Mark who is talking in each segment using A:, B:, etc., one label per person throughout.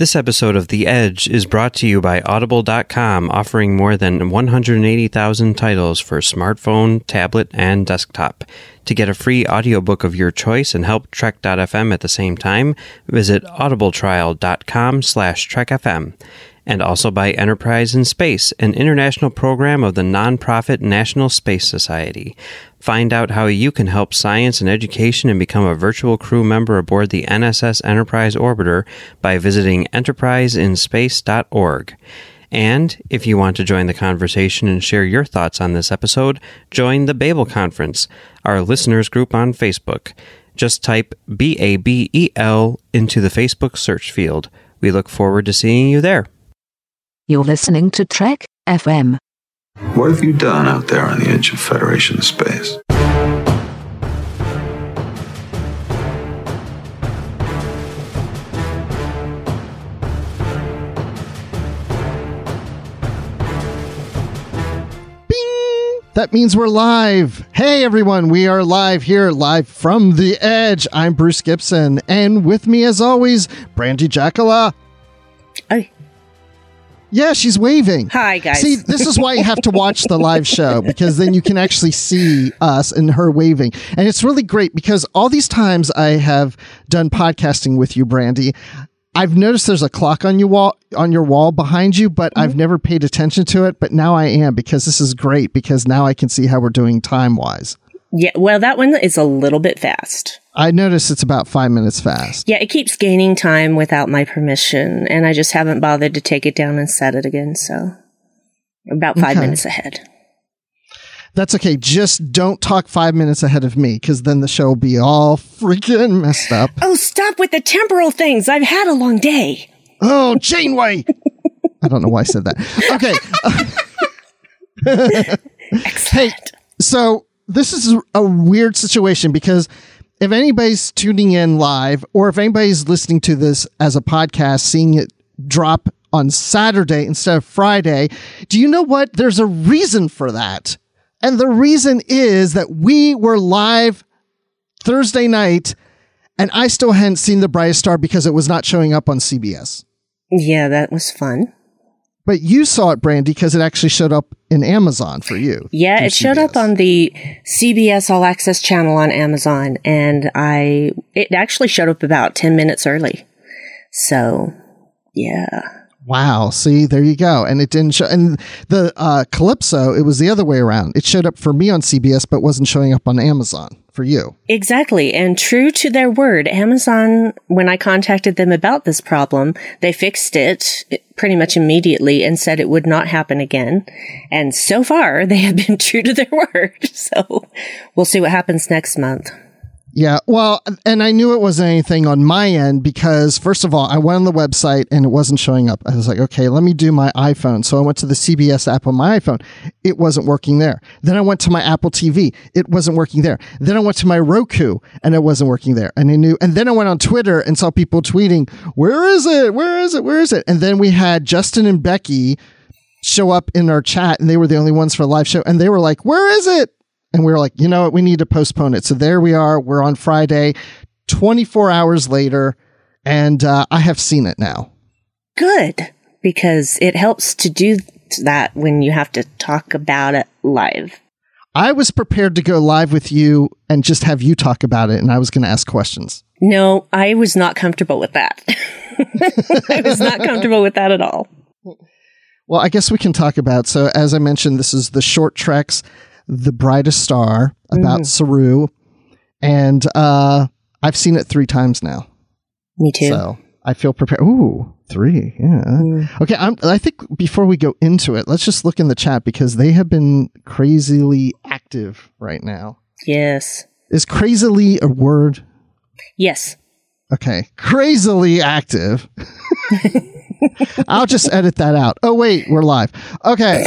A: This episode of The Edge is brought to you by Audible.com, offering more than 180,000 titles for smartphone, tablet, and desktop. To get a free audiobook of your choice and help Trek.fm at the same time, visit audibletrial.com/trekfm. And also by Enterprise in Space, an international program of the nonprofit National Space Society. Find out how you can help science and education and become a virtual crew member aboard the NSS Enterprise Orbiter by visiting enterpriseinspace.org. And if you want to join the conversation and share your thoughts on this episode, join the Babel Conference, our listeners group on Facebook. Just type BABEL into the Facebook search field. We look forward to seeing you there.
B: You're listening to Trek FM.
C: What have you done out there on the edge of Federation space?
D: Bing! That means we're live. Hey everyone, we are live here, live from the Edge. I'm Bruce Gibson, and with me as always, Brandy Jackala.
E: Hi.
D: Yeah, she's waving.
E: Hi, guys.
D: See, this is why you have to watch the live show, because then you can actually see us and her waving. And it's really great because all these times I have done podcasting with you, Brandy, I've noticed there's a clock on your wall behind you, but I've never paid attention to it. But now I am, because this is great, because now I can see how we're doing time-wise.
E: Yeah, well, that one is a little bit fast.
D: I noticed it's about 5 minutes fast.
E: Yeah, it keeps gaining time without my permission, and I just haven't bothered to take it down and set it again, so about 5 minutes ahead.
D: That's okay. Just don't talk 5 minutes ahead of me, because then the show will be all freaking messed up.
E: Oh, stop with the temporal things. I've had a long day.
D: Oh, Janeway! I don't know why I said that. Okay.
E: Excellent.
D: Hey, so this is a weird situation, because if anybody's tuning in live, or if anybody's listening to this as a podcast, seeing it drop on Saturday instead of Friday, do you know what? There's a reason for that. And the reason is that we were live Thursday night, and I still hadn't seen The Brightest Star because it was not showing up on CBS.
E: Yeah, that was fun.
D: But you saw it, Brandy, because it actually showed up in Amazon for you.
E: Yeah, it showed up on the CBS All Access channel on Amazon, and it actually showed up about 10 minutes early. So, yeah.
D: Wow. See, there you go. And it didn't show. And the Calypso, it was the other way around. It showed up for me on CBS, but wasn't showing up on Amazon for you.
E: Exactly. And true to their word, Amazon, when I contacted them about this problem, they fixed it pretty much immediately and said it would not happen again. And so far, they have been true to their word. So we'll see what happens next month.
D: Yeah, well, and I knew it wasn't anything on my end because, first of all, I went on the website and it wasn't showing up. I was like, okay, let me do my iPhone. So I went to the CBS app on my iPhone. It wasn't working there. Then I went to my Apple TV. It wasn't working there. Then I went to my Roku and it wasn't working there. And then I went on Twitter and saw people tweeting, where is it? Where is it? Where is it? And then we had Justin and Becky show up in our chat, and they were the only ones for the live show. And they were like, where is it? And we were like, you know what? We need to postpone it. So there we are. We're on Friday, 24 hours later, and I have seen it now.
E: Good, because it helps to do that when you have to talk about it live.
D: I was prepared to go live with you and just have you talk about it, and I was going to ask questions.
E: No, I was not comfortable with that. I was not comfortable with that at all.
D: Well, I guess we can talk about, so as I mentioned, this is the Short Treks, The Brightest Star, about Saru, and I've seen it 3 times now.
E: Me too.
D: So I feel prepared. Ooh, 3, yeah. Okay, I think before we go into it, let's just look in the chat because they have been crazily active right now.
E: Yes.
D: Is crazily a word?
E: Yes.
D: Okay, crazily active. I'll just edit that out. Oh, wait, we're live. Okay.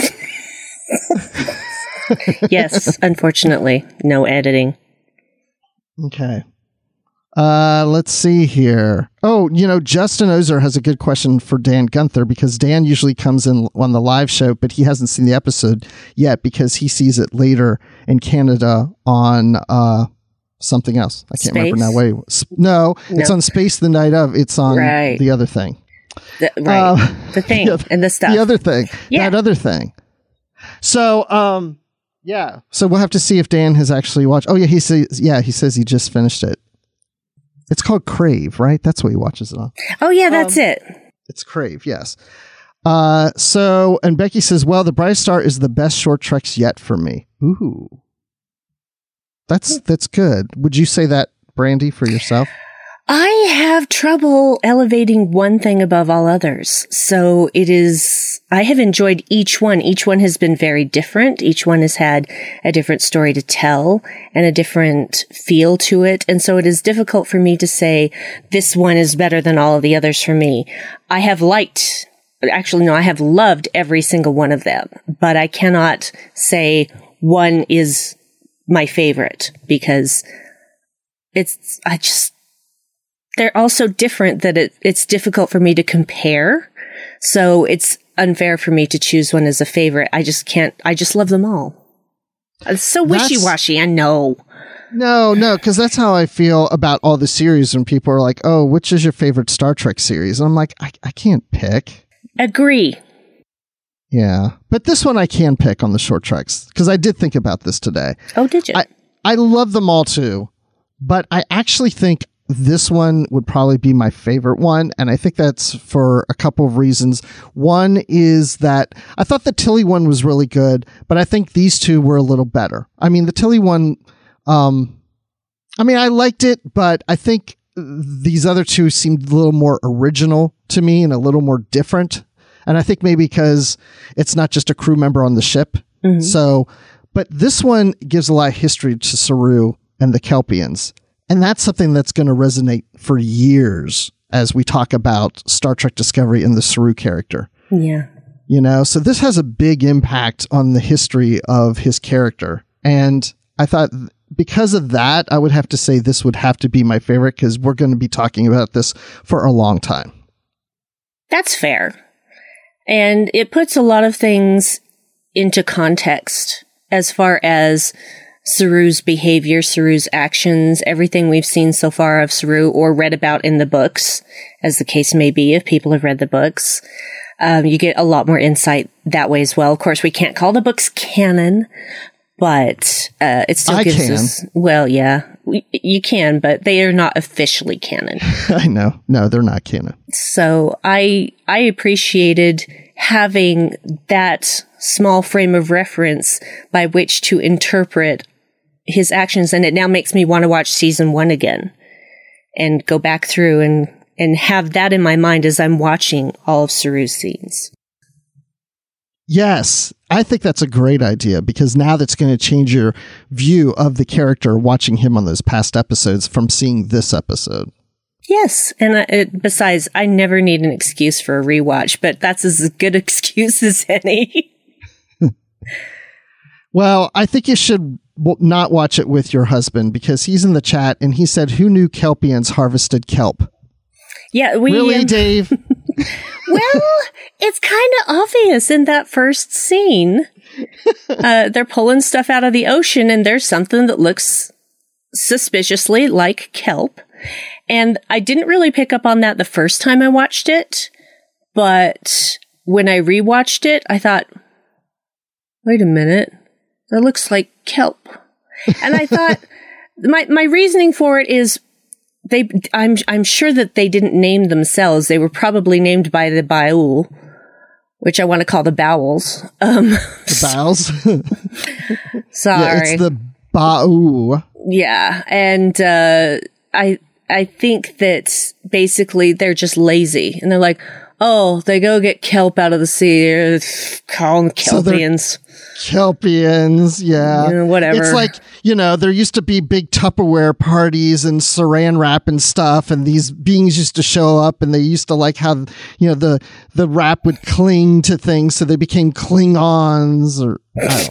E: Yes, unfortunately, no editing.
D: Okay. Let's see here. Oh, Justin Ozer has a good question for Dan Gunther because Dan usually comes in on the live show, but he hasn't seen the episode yet because he sees it later in Canada on something else. I can't remember now. Wait, no, it's on Space the night of. It's on the other thing.
E: The thing and the stuff.
D: The other thing.
E: Yeah.
D: That other thing. So, yeah. So we'll have to see if Dan has actually watched. Oh, yeah. He says he just finished it. It's called Crave, right? That's what he watches it on.
E: Oh, yeah, that's it.
D: It's Crave, yes. And Becky says, well, The Brightest Star is the best short treks yet for me. Ooh. That's good. Would you say that, Brandy, for yourself?
E: I have trouble elevating one thing above all others. So I have enjoyed each one. Each one has been very different. Each one has had a different story to tell and a different feel to it. And so it is difficult for me to say this one is better than all of the others for me. I have loved every single one of them, but I cannot say one is my favorite because they're all so different that it's difficult for me to compare. So it's unfair for me to choose one as a favorite. I just love them all. It's so wishy-washy, I know.
D: No, because that's how I feel about all the series when people are like, oh, which is your favorite Star Trek series? And I'm like, I can't pick.
E: Agree.
D: Yeah. But this one I can pick on the short treks because I did think about this today.
E: Oh, did you?
D: I love them all too, but I actually think this one would probably be my favorite one, and I think that's for a couple of reasons. One is that I thought the Tilly one was really good, but I think these two were a little better. I mean, the Tilly one, I liked it, but I think these other two seemed a little more original to me and a little more different. And I think maybe because it's not just a crew member on the ship. Mm-hmm. So, but this one gives a lot of history to Saru and the Kelpians. And that's something that's going to resonate for years as we talk about Star Trek Discovery and the Saru character.
E: Yeah.
D: So this has a big impact on the history of his character. And I thought because of that, I would have to say this would have to be my favorite because we're going to be talking about this for a long time.
E: That's fair. And it puts a lot of things into context as far as Saru's behavior, Saru's actions, everything we've seen so far of Saru or read about in the books, as the case may be, if people have read the books. You get a lot more insight that way as well. Of course, we can't call the books canon, but it still gives us... Well, yeah, you can, but they are not officially canon.
D: I know. No, they're not canon.
E: So I appreciated having that small frame of reference by which to interpret his actions, and it now makes me want to watch season 1 again and go back through and have that in my mind as I'm watching all of Saru's scenes.
D: Yes, I think that's a great idea because now that's going to change your view of the character watching him on those past episodes from seeing this episode.
E: Yes, and besides, I never need an excuse for a rewatch, but that's as good excuse as any.
D: Well, I think you should not watch it with your husband because he's in the chat and he said, who knew Kelpians harvested kelp?
E: Yeah,
D: really, Dave?
E: Well, it's kind of obvious in that first scene. They're pulling stuff out of the ocean and there's something that looks suspiciously like kelp. And I didn't really pick up on that the first time I watched it, but when I rewatched it, I thought, wait a minute, that looks like kelp. And I thought, my reasoning for it is I'm sure that they didn't name themselves. They were probably named by the Baul, which I want to call the Bowels.
D: The Bowels?
E: Sorry.
D: Yeah, it's the Baul.
E: Yeah. And, I think that basically they're just lazy and they're like, oh, they go get kelp out of the sea. Call them Kelpians.
D: Kelpians, yeah.
E: Whatever.
D: It's like, there used to be big Tupperware parties and saran wrap and stuff, and these beings used to show up, and they used to like how, the wrap would cling to things, so they became Klingons, or I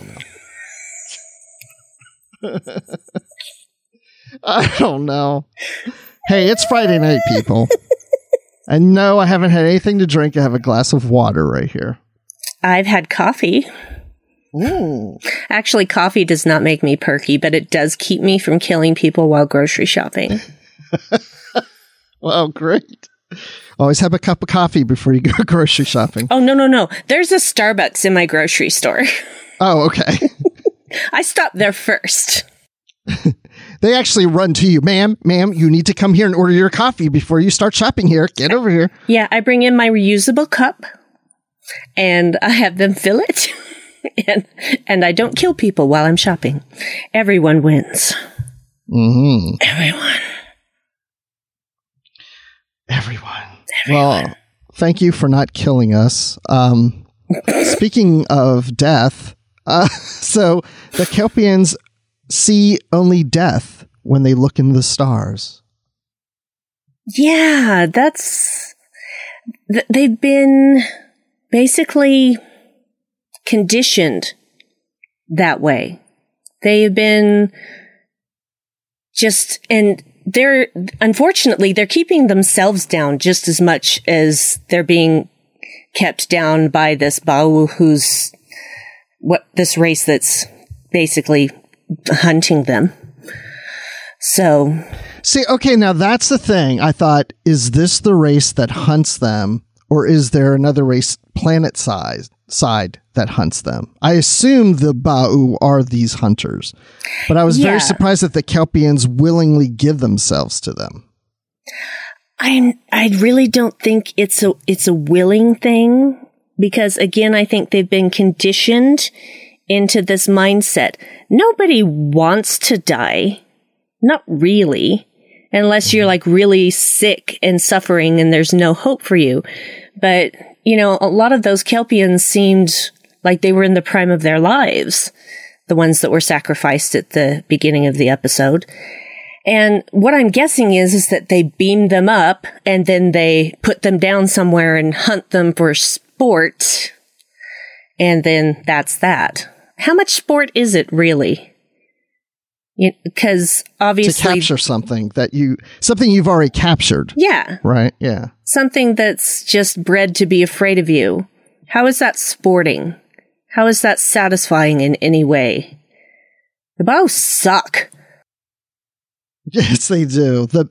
D: don't know. I don't know. Hey, it's Friday night, people. And no, I haven't had anything to drink. I have a glass of water right here.
E: I've had coffee.
D: Ooh.
E: Actually, coffee does not make me perky, but it does keep me from killing people while grocery shopping.
D: Well, great. Always have a cup of coffee before you go grocery shopping.
E: Oh, no. There's a Starbucks in my grocery store.
D: Oh, okay.
E: I stop there first.
D: They actually run to you. Ma'am, you need to come here and order your coffee before you start shopping here. Get over here.
E: Yeah, I bring in my reusable cup and I have them fill it. and I don't kill people while I'm shopping. Everyone wins.
D: Mm-hmm.
E: Everyone.
D: Well, thank you for not killing us. Speaking of death, so the Kelpians see only death when they look in the stars.
E: Yeah, they've been basically conditioned that way. They've been and unfortunately, they're keeping themselves down just as much as they're being kept down by this Ba'ul, this race that's basically hunting them. So.
D: See, okay, now that's the thing. I thought, is this the race that hunts them, or is there another race, planet side that hunts them? I assume the Ba'u are these hunters, but I was very surprised that the Kelpians willingly give themselves to them.
E: I really don't think it's a willing thing, because again, I think they've been conditioned into this mindset. Nobody wants to die. Not really. Unless you're like really sick and suffering and there's no hope for you. But, a lot of those Kelpians seemed like they were in the prime of their lives. The ones that were sacrificed at the beginning of the episode. And what I'm guessing is that they beam them up and then they put them down somewhere and hunt them for sport. And then that's that. How much sport is it really? Because obviously
D: to capture something you've already captured.
E: Yeah.
D: Right. Yeah.
E: Something that's just bred to be afraid of you. How is that sporting? How is that satisfying in any way? The Ba'u suck.
D: Yes, they do. The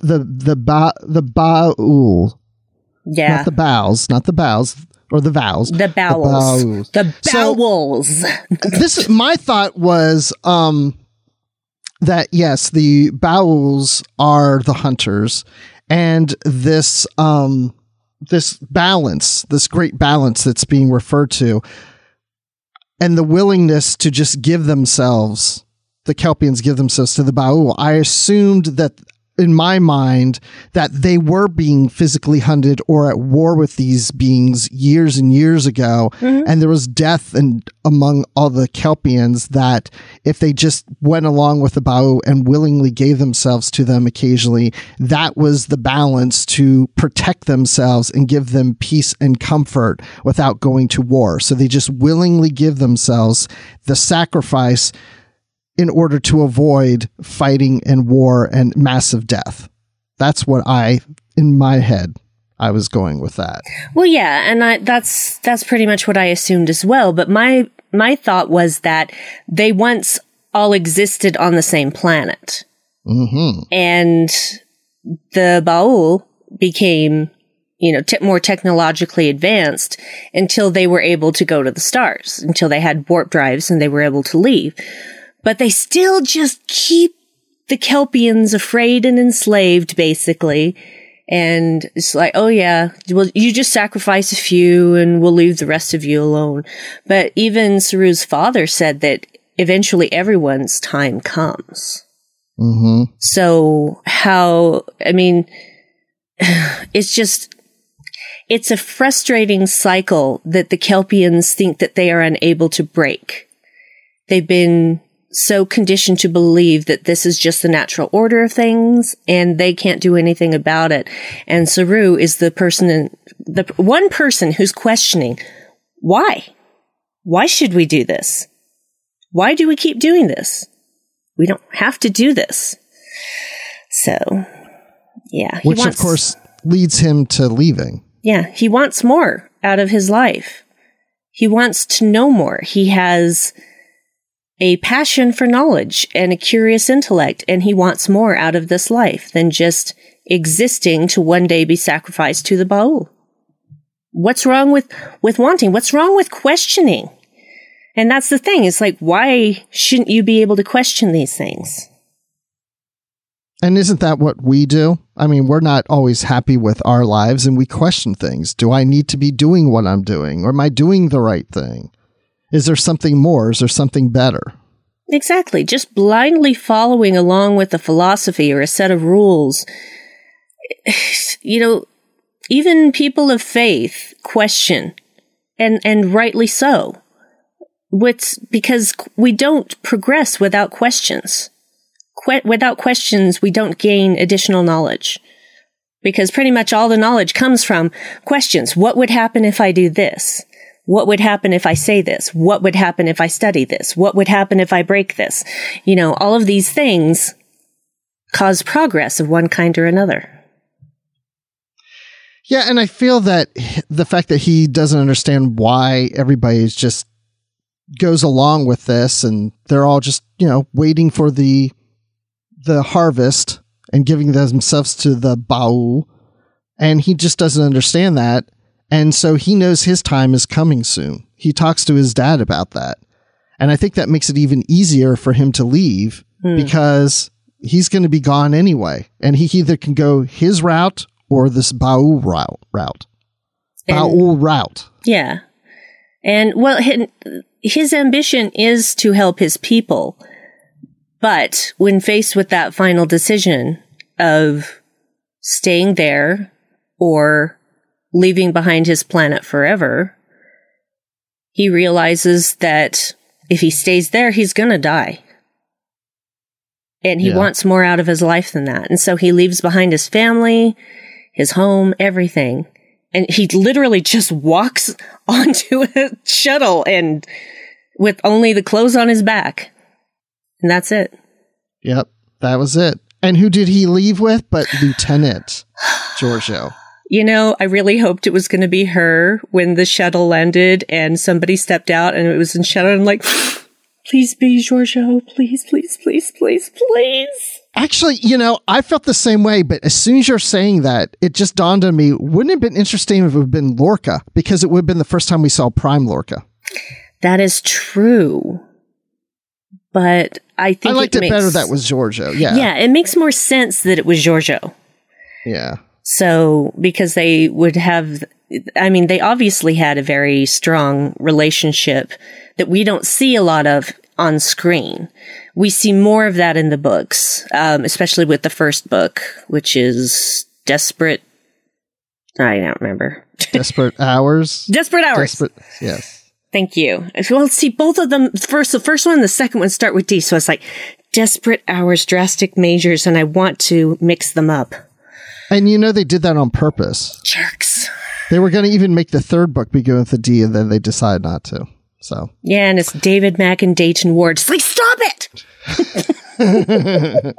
D: Ba'ul.
E: Yeah.
D: Not the bows, or the vows.
E: The bowels. The bowels.
D: So, my thought was, that yes, the Ba'uls are the hunters, and this balance, this great balance that's being referred to, and the willingness to just give themselves, the Kelpians give themselves to the Ba'ul. I assumed that, in my mind, that they were being physically hunted or at war with these beings years and years ago. Mm-hmm. And there was death among all the Kelpians, that if they just went along with the Ba'u and willingly gave themselves to them occasionally, that was the balance to protect themselves and give them peace and comfort without going to war. So they just willingly give themselves the sacrifice in order to avoid fighting and war and massive death. That's what in my head, I was going with that.
E: Well, yeah, and that's pretty much what I assumed as well. But my thought was that they once all existed on the same planet.
D: Mm-hmm.
E: And the Ba'ul became, more technologically advanced until they were able to go to the stars, until they had warp drives and they were able to leave. But they still just keep the Kelpians afraid and enslaved, basically. And it's like, oh yeah, well, you just sacrifice a few and we'll leave the rest of you alone. But even Saru's father said that eventually everyone's time comes.
D: Mm-hmm.
E: So it's a frustrating cycle that the Kelpians think that they are unable to break. They've been so conditioned to believe that this is just the natural order of things and they can't do anything about it. And Saru is the one person who's questioning, why? Why should we do this? Why do we keep doing this? We don't have to do this. So, yeah.
D: Which of course leads him to leaving.
E: Yeah. He wants more out of his life. He wants to know more. He has a passion for knowledge and a curious intellect, and he wants more out of this life than just existing to one day be sacrificed to the Baal. What's wrong with wanting? What's wrong with questioning? And that's the thing. It's like, why shouldn't you be able to question these things?
D: And isn't that what we do? I mean, we're not always happy with our lives and we question things. Do I need to be doing what I'm doing? Or am I doing the right thing? Is there something more? Is there something better?
E: Exactly. Just blindly following along with a philosophy or a set of rules. You know, even people of faith question, and rightly so. Because we don't progress without questions. Without questions, we don't gain additional knowledge. Because pretty much all the knowledge comes from questions. What would happen if I do this? What would happen if I say this? What would happen if I study this? What would happen if I break this? You know, all of these things cause progress of one kind or another.
D: Yeah, and I feel that the fact that he doesn't understand why everybody just goes along with this and they're all just, you know, waiting for the harvest and giving themselves to the Baal, and he just doesn't understand that. And so he knows his time is coming soon. He talks to his dad about that. And I think that makes it even easier for him to leave because he's going to be gone anyway. And he either can go his route or this Baal route. Baal route.
E: Yeah. And well, his ambition is to help his people. But when faced with that final decision of staying there or leaving behind his planet forever, he realizes that if he stays there, he's going to die. And he wants more out of his life than that. And so he leaves behind his family, his home, everything. And he literally just walks onto a shuttle and with only the clothes on his back. And that's it.
D: Yep, that was it. And who did he leave with but Lieutenant Georgiou?
E: You know, I really hoped it was going to be her when the shuttle landed and somebody stepped out and it was in shadow. And I'm like, please be Georgiou. Please, please, please, please, please.
D: Actually, you know, I felt the same way, but as soon as you're saying that, it just dawned on me, wouldn't it have been interesting if it would have been Lorca? Because it would have been the first time we saw Prime Lorca.
E: That is true. But I think
D: I liked it better that was Georgiou. Yeah.
E: Yeah, it makes more sense that it was Georgiou.
D: Yeah.
E: So, because they would have, I mean, they obviously had a very strong relationship that we don't see a lot of on screen. We see more of that in the books, especially with the first book, which is Desperate. I don't remember.
D: Desperate Hours?
E: Desperate Hours.
D: Yes.
E: Thank you. Well, see, both of them, the first one and the second one start with D. So it's like Desperate Hours, Drastic Measures, and I want to mix them up.
D: And you know they did that on purpose.
E: Jerks.
D: They were going to even make the third book begin with a D, and then they decided not to. So
E: yeah, and it's David Mack and Dayton Ward. It's like, stop it!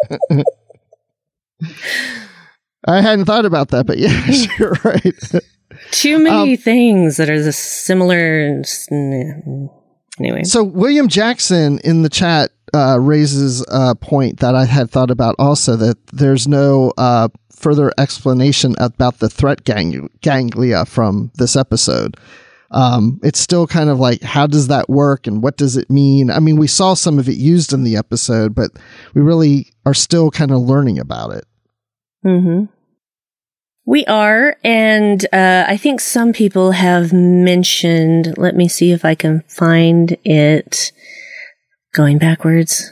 D: I hadn't thought about that, but yeah, you're right.
E: Too many things that are the similar. Anyway.
D: So William Jackson in the chat raises a point that I had thought about also, that there's no further explanation about the threat ganglia from this episode. It's still kind of like, how does that work and what does it mean? I mean, we saw some of it used in the episode, but we really are still kind of learning about it.
E: Mm-hmm. We are, and I think some people have mentioned, let me see if I can find it, going backwards.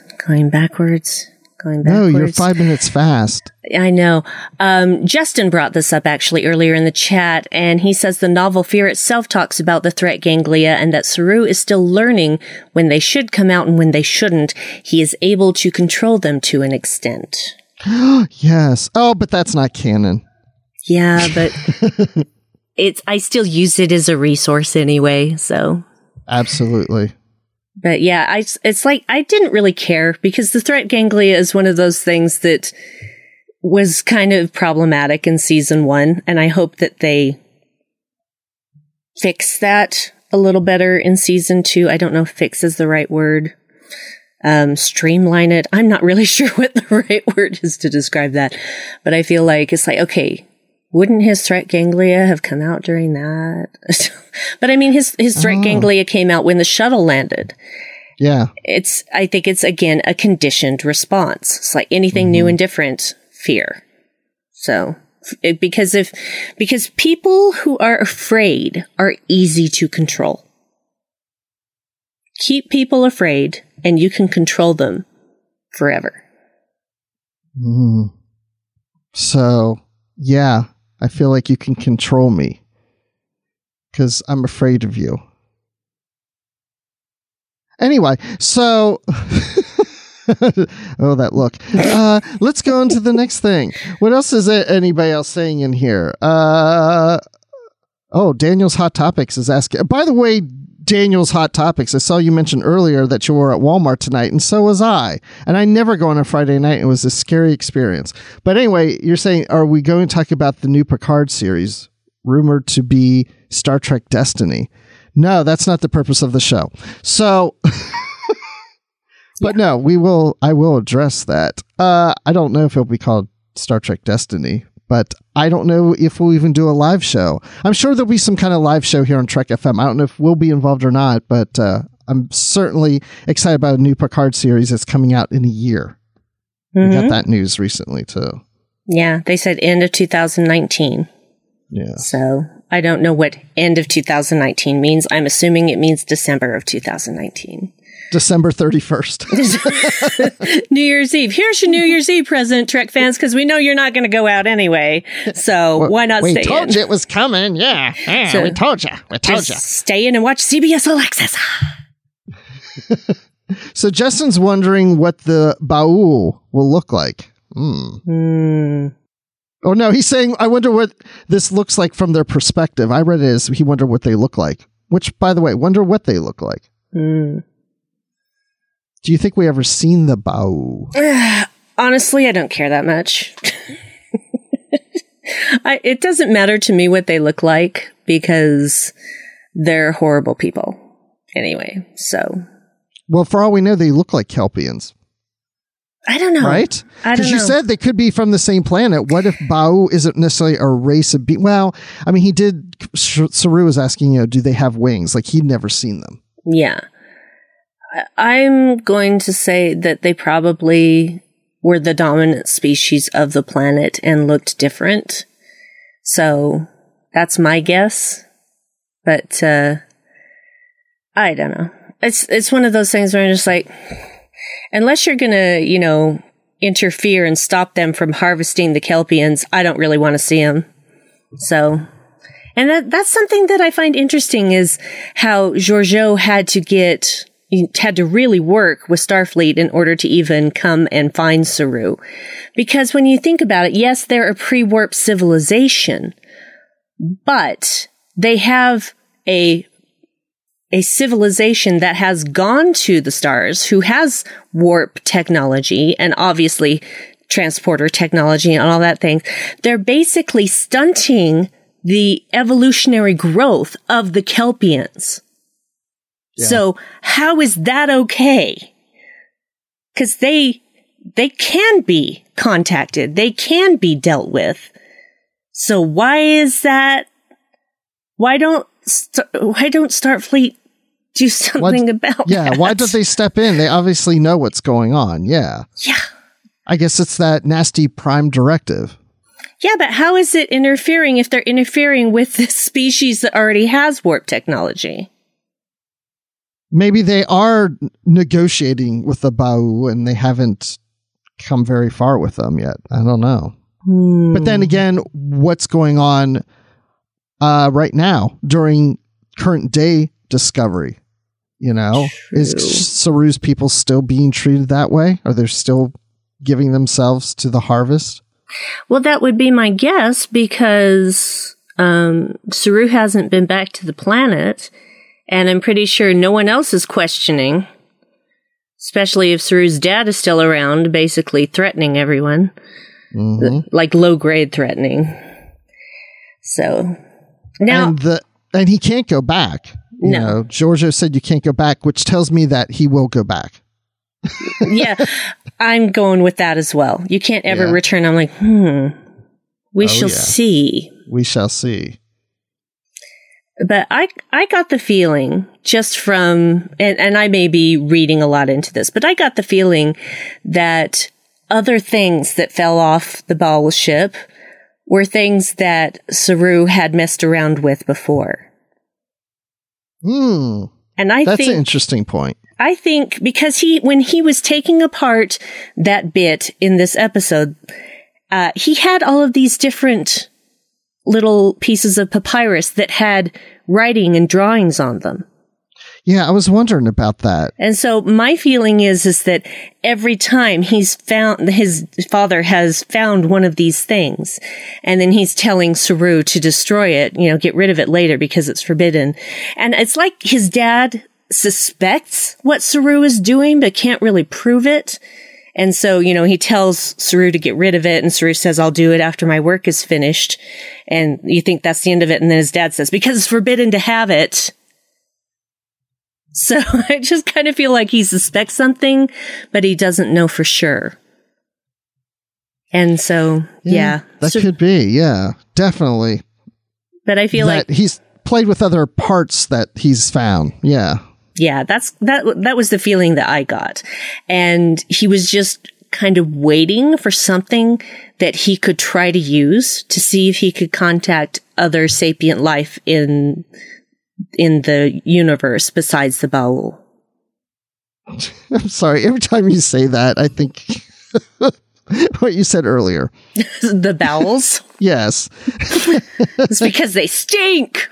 D: No, you're 5 minutes fast.
E: I know. Justin brought this up actually earlier in the chat, and he says the novel Fear itself talks about the threat ganglia and that Saru is still learning when they should come out and when they shouldn't. He is able to control them to an extent.
D: Yes. Oh, but that's not canon.
E: Yeah, but I still use it as a resource anyway, so.
D: Absolutely.
E: But yeah, it's like, I didn't really care because the threat ganglia is one of those things that was kind of problematic in season 1, and I hope that they fix that a little better in season 2. I don't know if fix is the right word. streamline it. I'm not really sure what the right word is to describe that, but I feel like it's like, okay, wouldn't his threat ganglia have come out during that? But I mean, his threat ganglia came out when the shuttle landed.
D: Yeah.
E: I think it's, again, a conditioned response. It's like anything new and different, fear. So, because people who are afraid are easy to control. Keep people afraid and you can control them forever.
D: So, yeah, I feel like you can control me because I'm afraid of you. Anyway, so oh, that look. Let's go on to the next thing. What else is anybody else saying in here? Daniel's Hot Topics is asking. By the way, Daniel's Hot Topics, I saw you mention earlier that you were at Walmart tonight, and so was I. And I never go on a Friday night. It was a scary experience. But anyway, you're saying, are we going to talk about the new Picard series, rumored to be Star Trek Destiny? No, that's not the purpose of the show. So, but no, I will address that. I don't know if it'll be called Star Trek Destiny, but I don't know if we'll even do a live show. I'm sure there'll be some kind of live show here on Trek FM. I don't know if we'll be involved or not, but I'm certainly excited about a new Picard series that's coming out in a year. We got that news recently too.
E: Yeah, they said end of 2019.
D: Yeah.
E: So I don't know what end of 2019 means. I'm assuming it means December of 2019.
D: December 31st.
E: New Year's Eve. Here's your New Year's Eve present, Trek fans, because we know you're not going to go out anyway. So why not stay in?
D: We told you it was coming. Yeah. So we told you. We told you.
E: Stay in and watch CBS All Access.
D: So Justin's wondering what the Baul will look like. Oh, no, he's saying, I wonder what this looks like from their perspective. I read it as he wondered what they look like. Which, by the way, wonder what they look like. Do you think we ever seen the Baul?
E: Honestly, I don't care that much. It doesn't matter to me what they look like because they're horrible people. Anyway, so. Well,
D: for all we know, they look like Kelpians.
E: I don't know.
D: Right? Because you said they could be from the same planet. What if Baul isn't necessarily a race of beings? Well, I mean, Saru was asking, do they have wings? Like, he'd never seen them.
E: Yeah. I'm going to say that they probably were the dominant species of the planet and looked different. So, that's my guess. But, I don't know. It's one of those things where I'm just like, unless you're going to, interfere and stop them from harvesting the Kelpians, I don't really want to see them. So, and that's something that I find interesting is how Georgiou had to really work with Starfleet in order to even come and find Saru. Because when you think about it, yes, they're a pre-warp civilization, but they have a civilization that has gone to the stars, who has warp technology and obviously transporter technology and all that thing. They're basically stunting the evolutionary growth of the Kelpians. Yeah. So how is that okay? Because they can be contacted. They can be dealt with. So why is that? Why don't Starfleet do something about that?
D: Why don't they step in? They obviously know what's going on. Yeah.
E: Yeah.
D: I guess it's that nasty prime directive.
E: Yeah, but how is it interfering if they're interfering with this species that already has warp technology?
D: Maybe they are negotiating with the Baul and they haven't come very far with them yet. I don't know. But then again, what's going on right now during current day discovery? True. Is Saru's people still being treated that way? Are they still giving themselves to the harvest?
E: Well, that would be my guess because Saru hasn't been back to the planet, and I'm pretty sure no one else is questioning, especially if Saru's dad is still around, basically threatening everyone, like low-grade threatening. So now,
D: and he can't go back. You know, Georgiou said you can't go back, which tells me that he will go back.
E: Yeah, I'm going with that as well. You can't ever return. I'm like, we shall see.
D: We shall see.
E: But I got the feeling just from, and I may be reading a lot into this, but I got the feeling that other things that fell off the Baul ship were things that Saru had messed around with before. And
D: that's an interesting point.
E: I think because when he was taking apart that bit in this episode, he had all of these different little pieces of papyrus that had writing and drawings on them.
D: Yeah, I was wondering about that.
E: And so my feeling is that every time his father has found one of these things, and then he's telling Saru to destroy it, get rid of it later because it's forbidden. And it's like his dad suspects what Saru is doing, but can't really prove it. And so, he tells Saru to get rid of it, and Saru says, I'll do it after my work is finished. And you think that's the end of it. And then his dad says, because it's forbidden to have it. So I just kind of feel like he suspects something, but he doesn't know for sure. And so,
D: that could be. Yeah, definitely.
E: But I feel like
D: he's played with other parts that he's found. Yeah.
E: Yeah, that was the feeling that I got. And he was just kind of waiting for something that he could try to use to see if he could contact other sapient life in the universe besides the Baul.
D: I'm sorry. Every time you say that, I think what you said earlier.
E: The bowels?
D: Yes.
E: It's because they stink.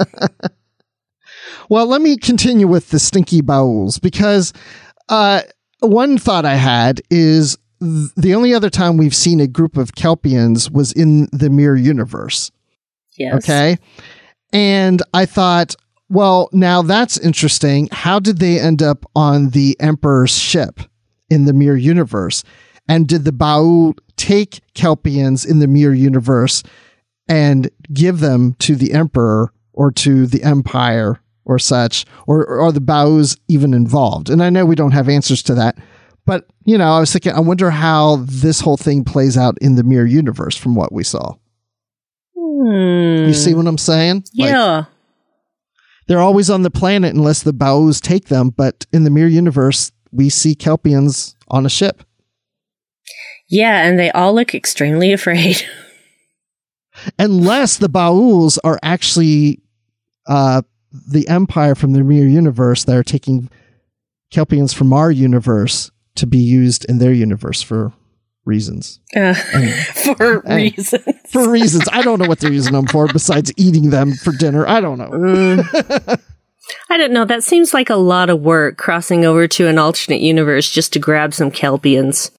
D: Well, let me continue with the stinky bowels, because one thought I had is the only other time we've seen a group of Kelpians was in the Mirror Universe.
E: Yes.
D: Okay. And I thought, well, now that's interesting. How did they end up on the Emperor's ship in the Mirror Universe? And did the Baul take Kelpians in the Mirror Universe and give them to the Emperor or to the Empire or such? Or are the Bauls even involved? And I know we don't have answers to that. But, I was thinking, I wonder how this whole thing plays out in the Mirror Universe from what we saw. You see what I'm saying?
E: Yeah.
D: They're always on the planet unless the Bauls take them, but in the Mirror Universe, we see Kelpians on a ship.
E: Yeah, and they all look extremely afraid.
D: Unless the Bauls are actually the Empire from the Mirror Universe that are taking Kelpians from our universe to be used in their universe for reasons.
E: For reasons.
D: I don't know what they're using them for besides eating them for dinner. I don't know.
E: I don't know. That seems like a lot of work, crossing over to an alternate universe just to grab some Kelpians.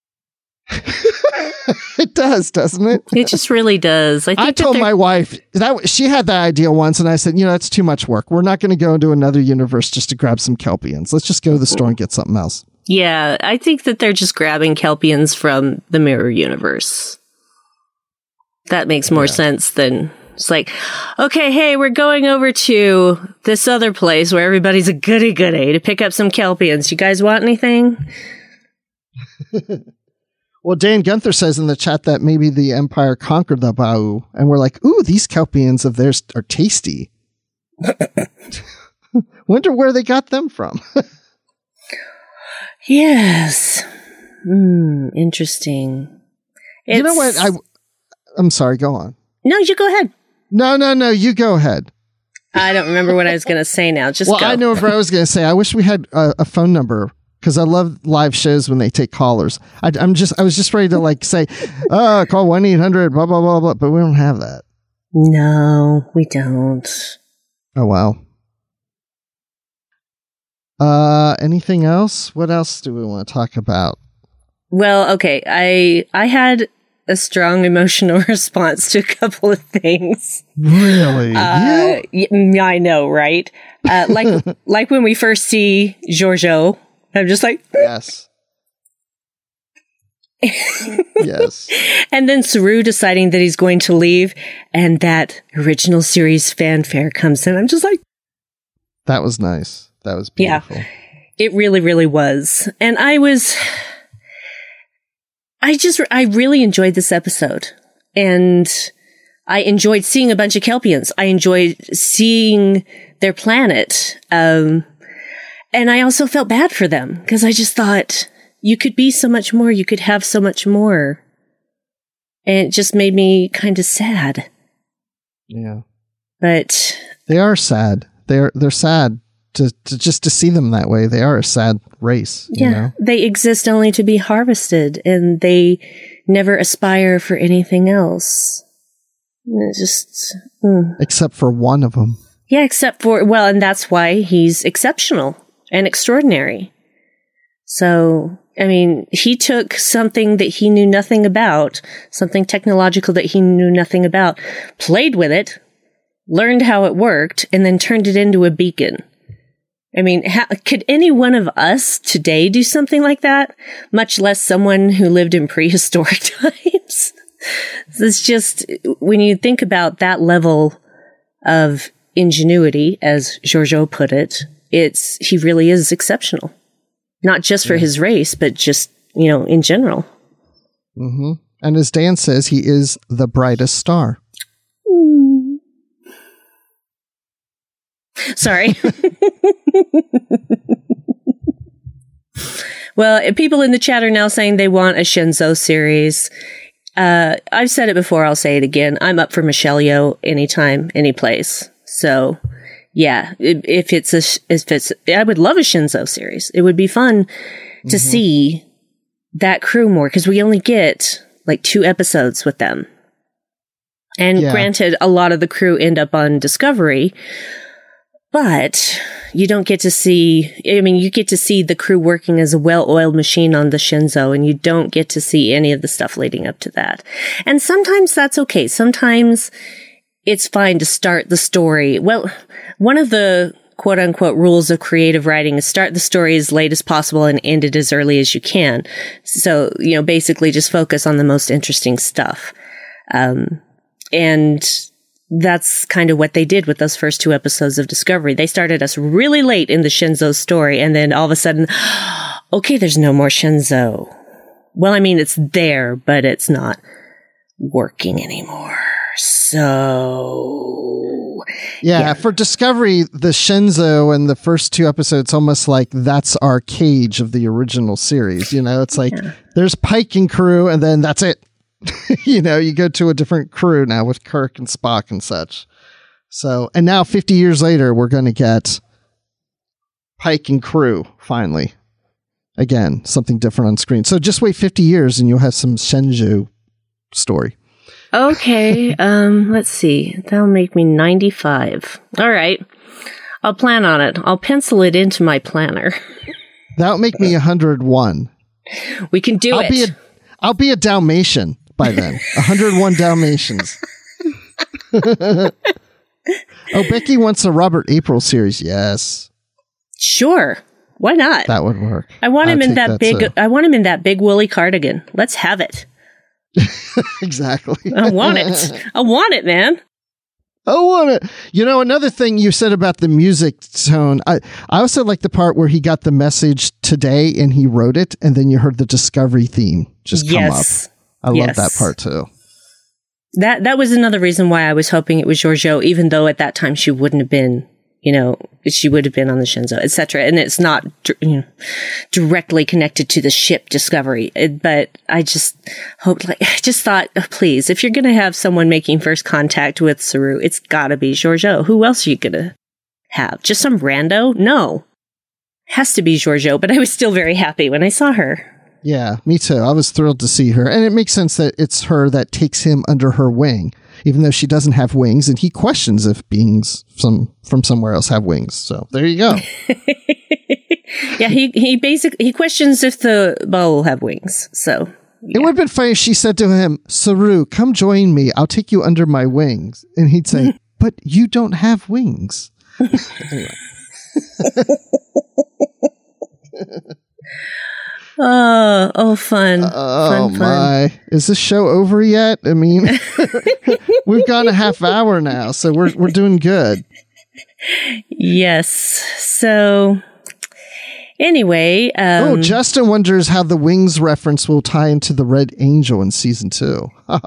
D: It does, doesn't it?
E: It just really does.
D: I told my wife that she had that idea once, and I said, that's too much work. We're not going to go into another universe just to grab some Kelpians. Let's just go to the store and get something else.
E: Yeah, I think that they're just grabbing Kelpians from the Mirror Universe. That makes more sense than it's like, okay, hey, we're going over to this other place where everybody's a goody-goody to pick up some Kelpians. You guys want anything?
D: Well, Dan Gunther says in the chat that maybe the Empire conquered the Baul, and we're like, ooh, these Kelpians of theirs are tasty. Wonder where they got them from.
E: Yes. Interesting.
D: You know what? I'm sorry, go on.
E: No, you go ahead.
D: No, you go ahead.
E: I don't remember what I was going to say now. Just
D: well,
E: go.
D: I know what I was going to say. I wish we had a phone number, because I love live shows when they take callers. I was just ready to say, call 1-800, blah, blah, blah, blah, but we don't have that.
E: No, we don't.
D: Oh, wow. Anything else? What else do we want to talk about?
E: Well, okay. I had a strong emotional response to a couple of things.
D: Really?
E: I know, right? Like when we first see Giorgio, I'm just like,
D: yes. Yes.
E: And then Saru deciding that he's going to leave, and that original series fanfare comes in. I'm just like,
D: that was nice. That was beautiful.
E: It really, really was. And I really enjoyed this episode. And I enjoyed seeing a bunch of Kelpians. I enjoyed seeing their planet. And I also felt bad for them because I just thought you could be so much more. You could have so much more. And it just made me kind of sad.
D: Yeah.
E: But
D: they are sad. They're sad to see them that way. They are a sad race. You know?
E: They exist only to be harvested, and they never aspire for anything else. It's just
D: except for one of them.
E: Yeah, except for and that's why he's exceptional and extraordinary. So, I mean, he took something that he knew nothing about, something technological that he knew nothing about, played with it, learned how it worked, and then turned it into a beacon. I mean, could any one of us today do something like that? Much less someone who lived in prehistoric times. It's just, when you think about that level of ingenuity, as Georgiou put it, he really is exceptional. Not just for his race, but just, in general.
D: Mm-hmm. And as Dan says, he is the brightest star.
E: Sorry. Well, people in the chat are now saying they want a Shenzhou series. I've said it before, I'll say it again. I'm up for Michelle Yeoh anytime, any place. So, yeah, if it's, I would love a Shenzhou series. It would be fun to see that crew more, because we only get like 2 episodes with them. And granted, a lot of the crew end up on Discovery, but you don't get to see, you get to see the crew working as a well-oiled machine on the Shenzhou, and you don't get to see any of the stuff leading up to that. And sometimes that's okay. Sometimes it's fine to start the story. Well, one of the quote-unquote rules of creative writing is start the story as late as possible and end it as early as you can. So, basically just focus on the most interesting stuff. And that's kind of what they did with those first 2 episodes of Discovery. They started us really late in the Shenzhou story, and then all of a sudden, okay, there's no more Shenzhou. Well, it's there, but it's not working anymore. So...
D: Yeah, for Discovery, the Shenzhou and the first 2 episodes, almost like that's our cage of the original series. It's like there's Pike and crew, and then that's it. You go to a different crew now with Kirk and Spock and such. So, and now 50 years later, we're going to get Pike and crew finally. Again, something different on screen. So just wait 50 years and you'll have some Shenzhou story.
E: Okay, let's see. That'll make me 95. All right. I'll plan on it. I'll pencil it into my planner.
D: That'll make me 101.
E: We can do it.
D: I'll be a Dalmatian by then. 101 Dalmatians. Oh, Becky wants a Robert April series. Yes.
E: Sure. Why not?
D: That would work.
E: I want him in that big woolly cardigan. Let's have it.
D: Exactly.
E: I want it. I want it, man.
D: I want it. Another thing you said about the music tone, I also like the part where he got the message today and he wrote it, and then you heard the Discovery theme just come up. I love that part too.
E: That was another reason why I was hoping it was Georgiou, even though at that time she wouldn't have been, she would have been on the Shenzhou, etc. And it's not, directly connected to the ship Discovery. But I just thought, oh, please, if you're going to have someone making first contact with Saru, it's got to be Georgiou. Who else are you going to have? Just some rando? No. Has to be Georgiou, but I was still very happy when I saw her.
D: Yeah, me too. I was thrilled to see her. And it makes sense that it's her that takes him under her wing, even though she doesn't have wings. And he questions if beings from somewhere else have wings. So there you go.
E: Yeah, he questions if the ball will have wings. So yeah.
D: It would have been funny if she said to him, Saru, come join me. I'll take you under my wings. And he'd say, but you don't have wings. Anyway.
E: Fun.
D: Oh,
E: fun.
D: my. Is this show over yet? We've gone a half hour now, so we're doing good.
E: Yes. So, Anyway.
D: Justin wonders how the Wings reference will tie into the Red Angel in season 2.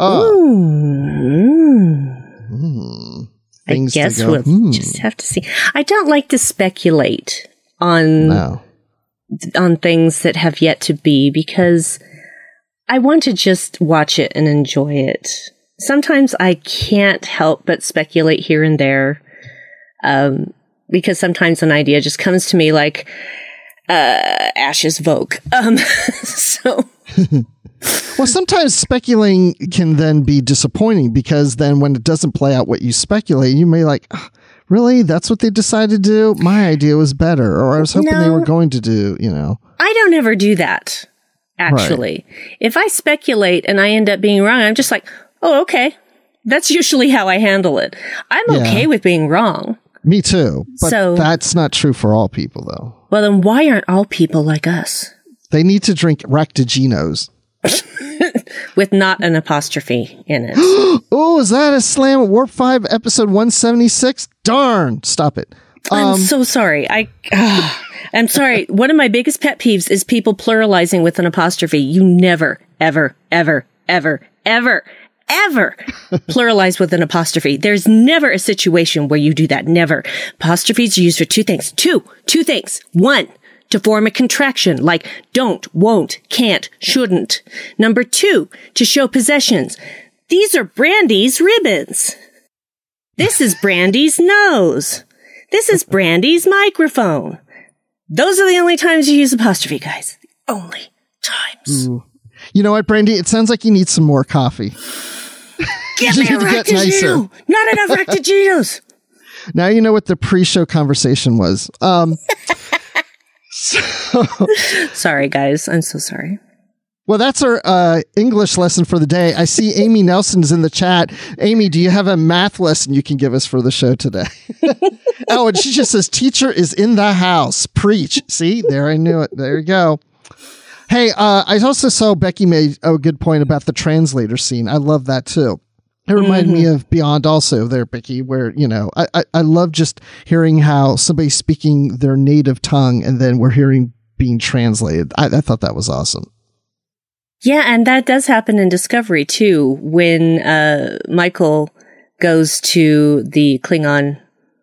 E: I guess we'll just have to see. I don't like to speculate on things that have yet to be, because I want to just watch it and enjoy it. Sometimes I can't help but speculate here and there, because sometimes an idea just comes to me like Ash's Vogue. So...
D: Well, sometimes speculating can then be disappointing, because then when it doesn't play out what you speculate, you may like, really? That's what they decided to do? My idea was better, or I was hoping they were going to do,
E: I don't ever do that, actually. Right. If I speculate and I end up being wrong, I'm just like, oh, okay. That's usually how I handle it. I'm okay with being wrong.
D: Me too. But that's not true for all people, though.
E: Well, then why aren't all people like us?
D: They need to drink Ractaginos.
E: With not an apostrophe in it.
D: Oh, is that a slam at Warp 5 episode 176? Darn. Stop it.
E: I'm so sorry. I'm sorry. One of my biggest pet peeves is people pluralizing with an apostrophe. You never, ever, ever, ever, ever, ever pluralize with an apostrophe. There's never a situation where you do that. Never. Apostrophes are used for two things. Two things. One, to form a contraction like don't, won't, can't, shouldn't. Number 2, to show possessions. These are Brandy's ribbons. This is Brandy's nose. This is Brandy's microphone. Those are the only times you use apostrophe, guys. The only times.
D: Ooh. You know what, Brandy? It sounds like you need some more coffee.
E: Give me a Ractagino. Not enough Ractaginos.
D: Now you know what the pre-show conversation was.
E: Sorry, guys. I'm so sorry.
D: Well, that's our English lesson for the day. I see Amy Nelson's in the chat. Amy, do you have a math lesson you can give us for the show today? Oh, and she just says, teacher is in the house. Preach. See, there, I knew it. There you go. Hey, I also saw Becky made a good point about the translator scene. I love that too. It reminded me of Beyond also there, Becky, where, I love just hearing how somebody's speaking their native tongue and then we're hearing being translated. I thought that was awesome.
E: Yeah, and that does happen in Discovery too, when Michael goes to the Klingon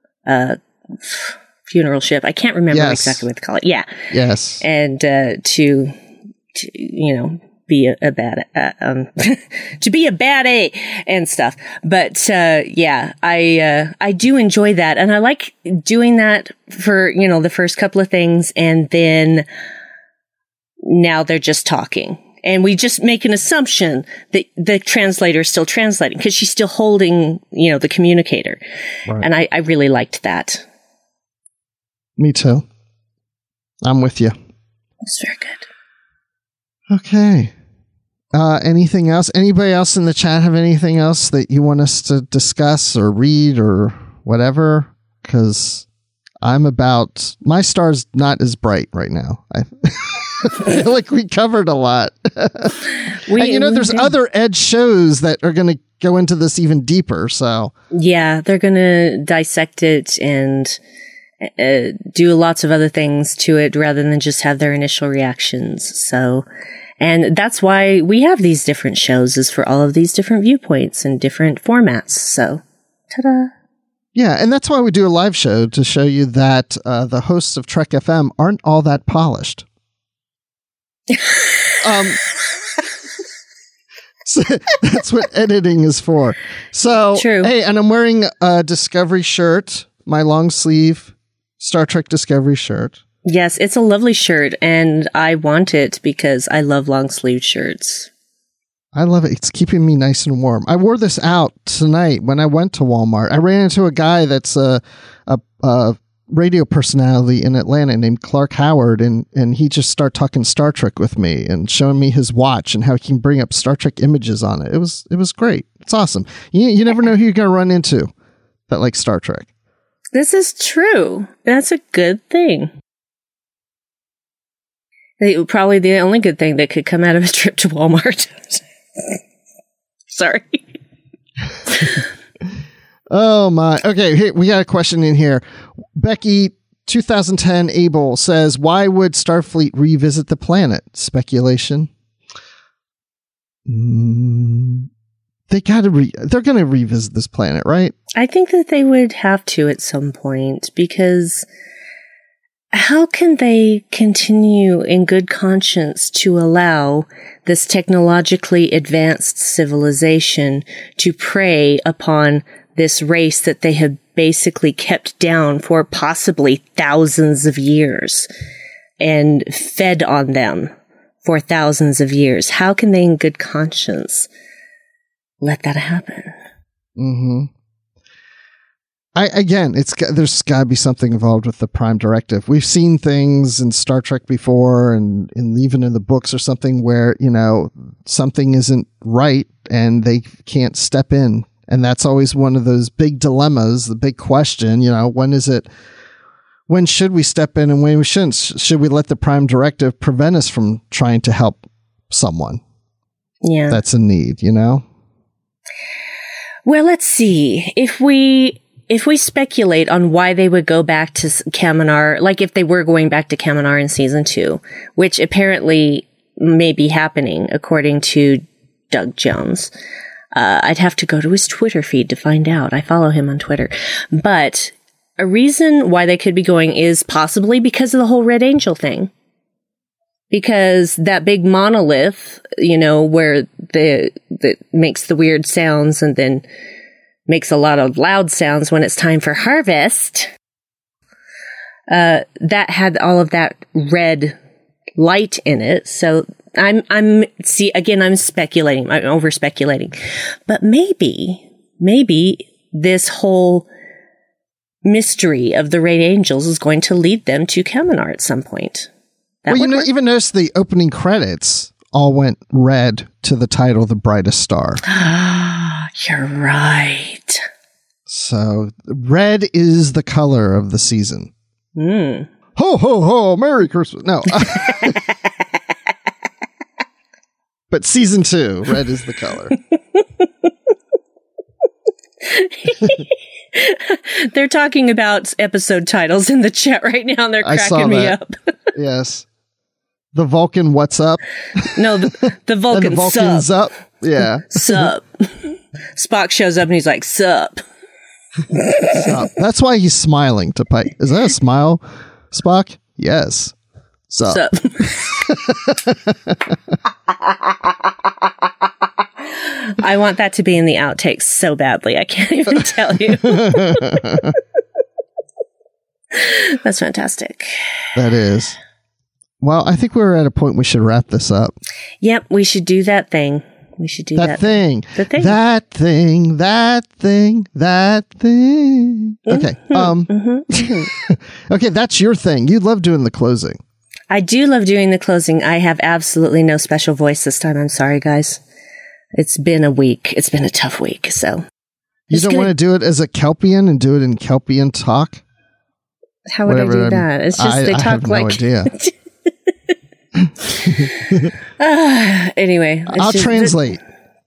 E: funeral ship. I can't remember exactly what they call it. Yeah.
D: Yes.
E: And to be a bad to be a bad A and stuff. But I do enjoy that, and I like doing that for the first couple of things, and then now they're just talking, and we just make an assumption that the translator is still translating because she's still holding the communicator, right. And I really liked that.
D: Me too. I'm with you.
E: It's very good.
D: Okay. Anything else? Anybody else in the chat have anything else that you want us to discuss or read or whatever? Because my star's not as bright right now. I feel like we covered a lot. There's other Edge shows that are going to go into this even deeper. So
E: yeah, they're going to dissect it and do lots of other things to it rather than just have their initial reactions. So, and that's why we have these different shows, is for all of these different viewpoints and different formats. So, ta-da.
D: Yeah, and that's why we do a live show, to show you that the hosts of Trek FM aren't all that polished. So that's what editing is for. So,
E: true.
D: Hey, and I'm wearing a Discovery shirt, my long sleeve Star Trek Discovery shirt.
E: Yes, it's a lovely shirt, and I want it because I love long sleeve shirts.
D: I love it. It's keeping me nice and warm. I wore this out tonight when I went to Walmart. I ran into a guy that's a radio personality in Atlanta named Clark Howard, and he just started talking Star Trek with me and showing me his watch and how he can bring up Star Trek images on it. It was great. It's awesome. You never know who you're going to run into that likes Star Trek.
E: This is true. That's a good thing. Probably the only good thing that could come out of a trip to Walmart. Sorry.
D: Oh my. Okay, hey, we got a question in here. Becky, 2010 Abel says, why would Starfleet revisit the planet? Speculation. They're going to revisit this planet, right?
E: I think that they would have to at some point, because how can they continue in good conscience to allow this technologically advanced civilization to prey upon this race that they have basically kept down for possibly thousands of years and fed on them for thousands of years? How can they in good conscience let that happen?
D: Mm-hmm. There's got to be something involved with the Prime Directive. We've seen things in Star Trek before, and even in the books or something where, something isn't right and they can't step in. And that's always one of those big dilemmas, the big question, when should we step in and when we shouldn't? Should we let the Prime Directive prevent us from trying to help someone that's in need,
E: Well, let's see. If we speculate on why they would go back to Kaminar, like if they were going back to Kaminar in season 2, which apparently may be happening according to Doug Jones. I'd have to go to his Twitter feed to find out. I follow him on Twitter. But a reason why they could be going is possibly because of the whole Red Angel thing. Because that big monolith, where that makes the weird sounds and then makes a lot of loud sounds when it's time for harvest, that had all of that red light in it. So I'm speculating. I'm over speculating, but maybe this whole mystery of the Red Angels is going to lead them to Kaminar at some point.
D: Even notice the opening credits all went red to the title, The Brightest Star.
E: You're right.
D: So red is the color of the season. Ho, ho, ho, Merry Christmas. No. But season 2, red is the color.
E: They're talking about episode titles in the chat right now, and they're cracking me up.
D: Yes. The Vulcan, what's up?
E: No, the Vulcan,
D: the Vulcan's up. Yeah.
E: Sup. Spock shows up and he's like, sup.
D: Sup. That's why he's smiling to Pike. Is that a smile, Spock? Yes. Sup.
E: I want that to be in the outtakes so badly. I can't even tell you. That's fantastic.
D: That is. Well, I think we're at a point we should wrap this up.
E: Yep, we should do that thing. We should do that
D: thing.
E: The thing.
D: That thing. That thing. That thing. Okay. Okay, that's your thing. You love doing the closing.
E: I do love doing the closing. I have absolutely no special voice this time. I'm sorry, guys. It's been a week. It's been a tough week, so.
D: You don't want to do it as a Kelpian and do it in Kelpian talk?
E: How would I do that? It's just they talk
D: I have no idea.
E: Anyway.
D: I'll translate.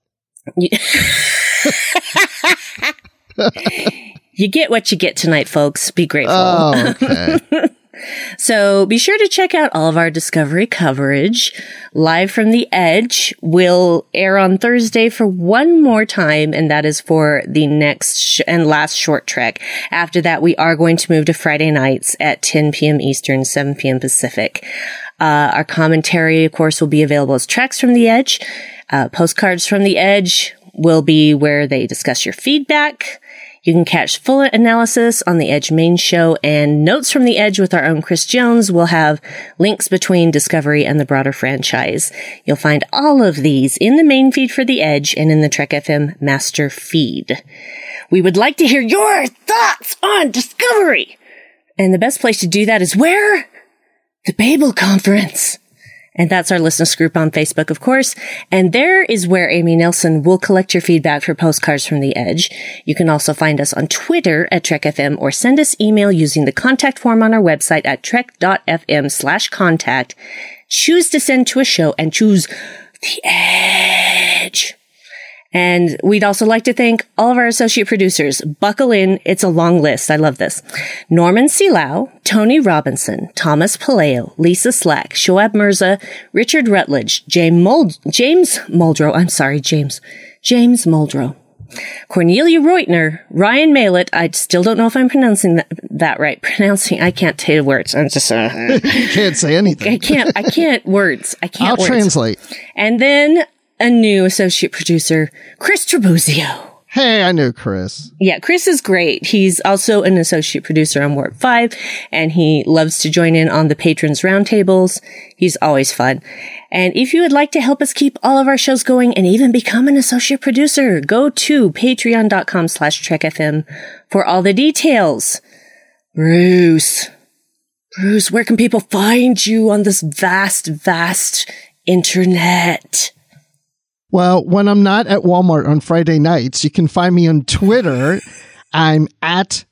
E: You get what you get tonight, folks. Be grateful.
D: Oh, okay.
E: So be sure to check out all of our Discovery coverage. Live from the Edge will air on Thursday for one more time, and that is for the next and last short trek. After that, we are going to move to Friday nights at 10 p.m. Eastern, 7 p.m. Pacific. Our commentary, of course, will be available as Treks from the Edge. Postcards from the Edge will be where they discuss your feedback. You can catch full analysis on the Edge main show, and Notes from the Edge with our own Chris Jones will have links between Discovery and the broader franchise. You'll find all of these in the main feed for the Edge and in the Trek FM master feed. We would like to hear your thoughts on Discovery. And the best place to do that is where? The Babel Conference. And that's our listeners group on Facebook, of course. And there is where Amy Nelson will collect your feedback for Postcards from the Edge. You can also find us on Twitter at TrekFM or send us email using the contact form on our website at trek.fm/contact. Choose to send to a show and choose the Edge. And we'd also like to thank all of our associate producers. Buckle in. It's a long list. I love this. Norman Selau, Tony Robinson, Thomas Paleo, Lisa Slack, Shoaib Mirza, Richard Rutledge, James Muldrow, Cornelia Reutner, Ryan Malett. I still don't know if I'm pronouncing that right. I can't say words. I'm just,
D: You can't say anything.
E: I can't words.
D: I'll translate.
E: And then a new associate producer, Chris Trabuzio.
D: Hey, I knew Chris.
E: Yeah, Chris is great. He's also an associate producer on Warp 5, and he loves to join in on the patrons roundtables. He's always fun. And if you would like to help us keep all of our shows going and even become an associate producer, go to patreon.com/trekfm for all the details. Bruce, where can people find you on this vast, vast internet?
D: Well, when I'm not at Walmart on Friday nights, you can find me on Twitter. I'm at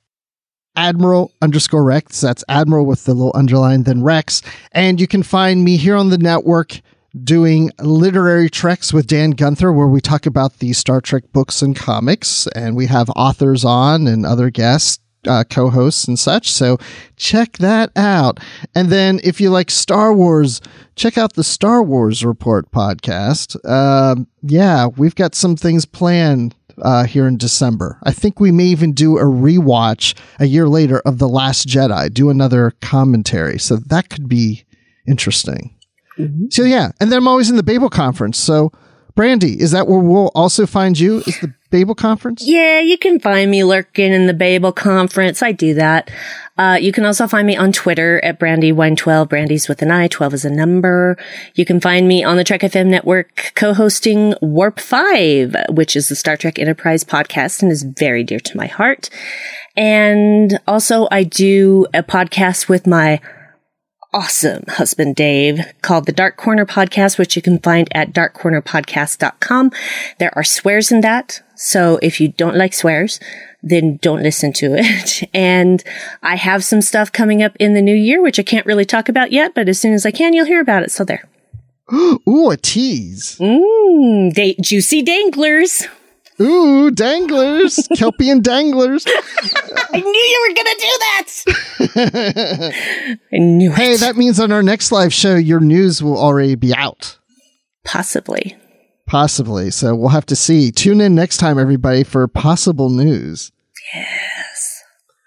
D: Admiral_Rex. That's Admiral with the little underline, then Rex. And you can find me here on the network doing Literary Treks with Dan Gunther, where we talk about the Star Trek books and comics. And we have authors on and other guests, co-hosts and such. So check that out. And then if you like Star Wars, check out the Star Wars Report podcast. Yeah, we've got some things planned here in December. I think we may even do a rewatch a year later of The Last Jedi, do another commentary. So that could be interesting. Mm-hmm. So yeah, and then I'm always in the Babel conference. So Brandy, is that where we'll also find you? Is the Babel conference?
E: Yeah, you can find me lurking in the Babel conference. I do that. You can also find me on Twitter at Brandywine12. Brandy's with an I, 12 is a number. You can find me on the Trek FM network co-hosting Warp 5, which is the Star Trek Enterprise podcast and is very dear to my heart. And also I do a podcast with my awesome husband Dave called the Dark Corner Podcast, which you can find at darkcornerpodcast.com. There are swears in that. So if you don't like swears, then don't listen to it. And I have some stuff coming up in the new year, which I can't really talk about yet, but as soon as I can, you'll hear about it. So there.
D: Ooh, a tease.
E: Juicy danglers.
D: Ooh, danglers. Kelpian danglers.
E: I knew you were going to do that. I knew it.
D: Hey, that means on our next live show, your news will already be out.
E: Possibly.
D: So we'll have to see. Tune in next time, everybody, for possible news.
E: Yes.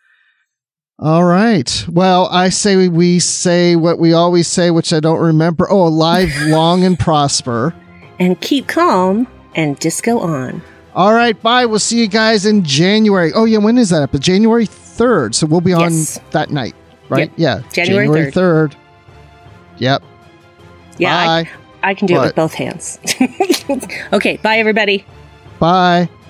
D: All right. Well, I say we say what we always say, which I don't remember. Oh, alive, long, and prosper.
E: And keep calm and disco on.
D: All right, bye. We'll see you guys in January. Oh, yeah, when is that up? January 3rd. So we'll be on that night, right?
E: Yep.
D: Yeah.
E: January
D: 3rd. Yep.
E: Yeah,
D: bye.
E: I can do it with both hands. Okay, bye, everybody.
D: Bye.